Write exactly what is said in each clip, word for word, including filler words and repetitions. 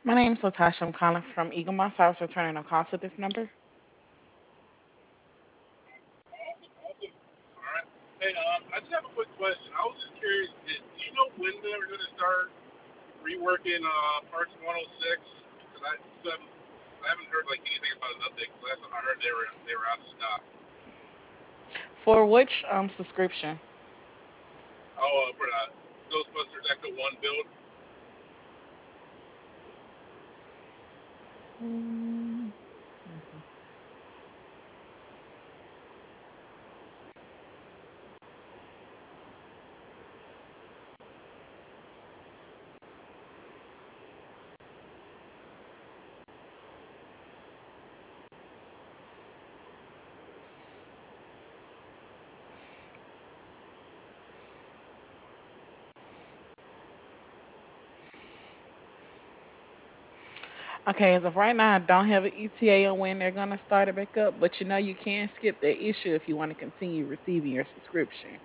My name's Latasha. I'm calling from Eagle Moss. I was returning a call to this number. Awesome, awesome. All right. Hey, um, I just have a quick question. I was just curious. Did, do you know when they're going to start reworking uh, Parks one oh six? Because I, some, I haven't heard like anything about an update. 'Cause last time I heard they were they were out of stock. For which um subscription? Oh, uh, for the Ghostbusters Echo One build. Mm, Okay, as of right now, I don't have an E T A on when they're gonna start it back up, but you know you can skip that issue if you want to continue receiving your subscription.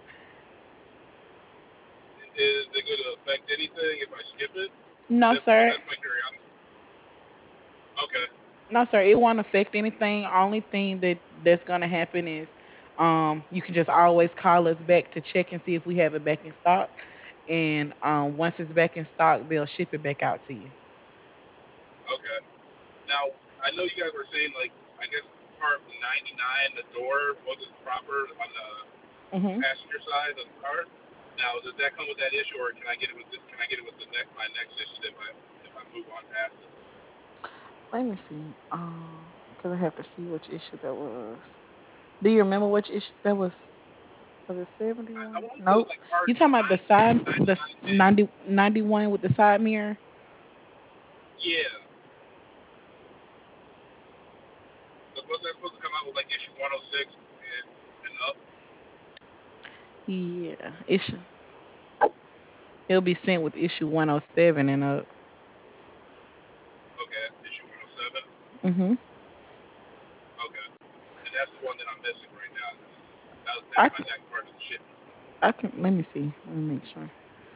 Is it going to affect anything if I skip it? No, Just because sir. that's my curiosity. Okay. No, sir. It won't affect anything. Only thing that that's gonna happen is, um, you can just always call us back to check and see if we have it back in stock. And um, once it's back in stock, they'll ship it back out to you. Okay. Now I know you guys were saying like I guess part ninety-nine the door wasn't proper on the hmm passenger side of the car. Now, does that come with that issue, or can I get it with this? Can I get it with the next my next issue if I if I move on past it? Let me see. Um, because I have to see which issue that was. Do you remember which issue that was? Was it I, I seventy-one? want to say it was Nope. like part You talking about the ninety, side, the s- ninety-nine ten. ninety, ninety-one with the side mirror? Yeah, but was that supposed to come out with like issue one oh six and and up? Yeah. Issue. It'll be sent with issue one oh seven and up. Okay, issue one oh seven. hmm Okay, and that's the one that I'm missing right now. That, I that's my can, next part of the ship. I can, let me see. Let me make sure.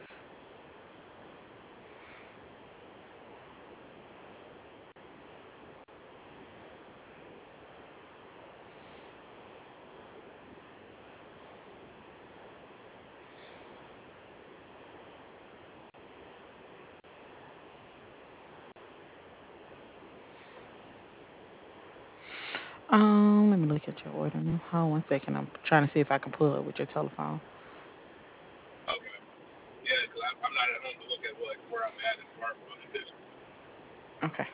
Um, let me look at your order now. Hold on one second. I'm trying to see if I can pull it with your telephone. Okay, yeah, because I'm, I'm not at home to look at like where I'm at in part one. Okay.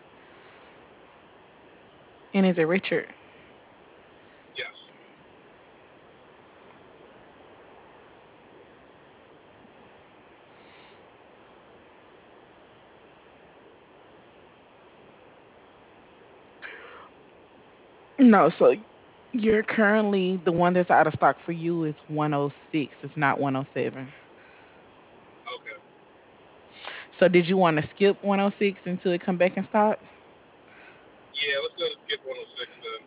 And is it Richard? Yes. No, so you're currently the one that's out of stock for you is one oh six. It's not one oh seven. Okay. So did you want to skip one oh six until it come back in stock? Yeah, let's go to skip one oh six then.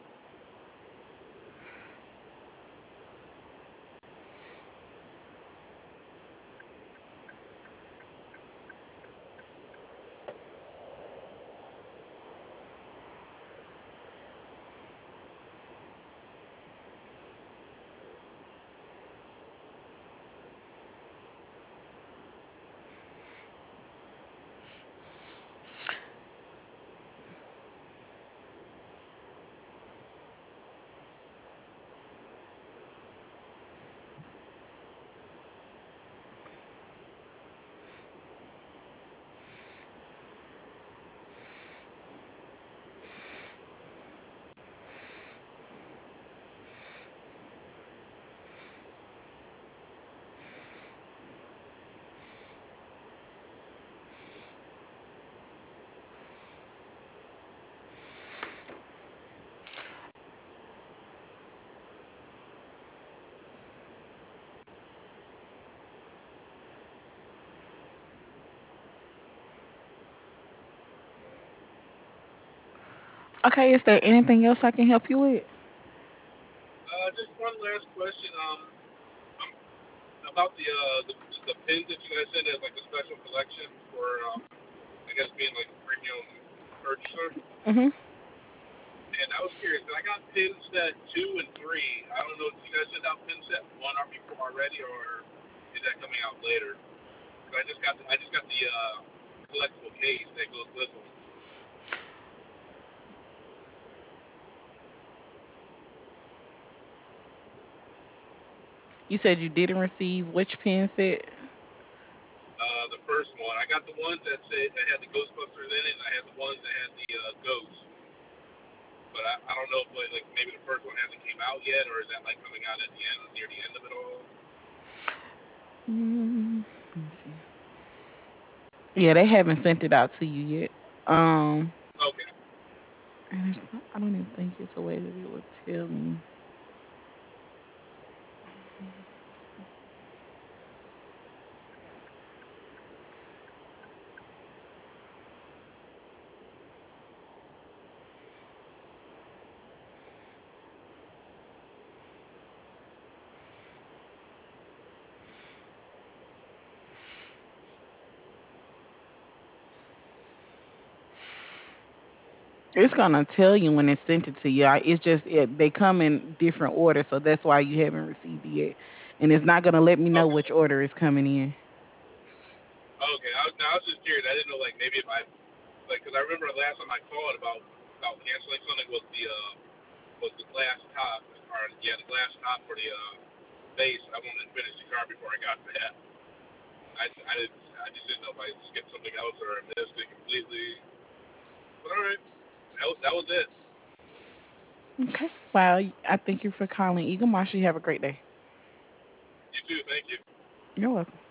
Okay, is there anything else I can help you with? Uh, just one last question. Um, um about the uh the, the pins that you guys send as like a special collection for um I guess being like free you know, purchaser. Mhm. And I was curious. I got pin set two and three. I don't know. Did you guys send out pin set one or before already, or is that coming out later? 'Cause I just got the, I just got the uh, collectible case that goes with them. You said you didn't receive which pin set? Uh, the first one, I got the ones that said that had the Ghostbusters in it, and I had the ones that had the uh, ghosts. But I, I don't know if like, like maybe the first one hasn't came out yet, or is that like coming out at the end, near the end of it all? Mm, let me see. Yeah, they haven't sent it out to you yet. Um, Okay. and it's not, I don't even think it's a way that it would tell me. It's gonna tell you when it sent it to you. I- It's just it, they come in different orders, so that's why you haven't received it yet. And it's not gonna let me know Okay. which order is coming in. Okay. I was, now I was just curious. I didn't know like maybe if I like because I remember last time I called about about canceling something was the uh was the glass top or yeah the glass top for the uh base. I wanted to finish the car before I got that. I I didn't I just didn't know if I skipped something else or I missed it completely. But all right, that was that was it. Okay. Well, I thank you for calling Eagle Marshall. You have a great day. You too. Thank you. You're welcome.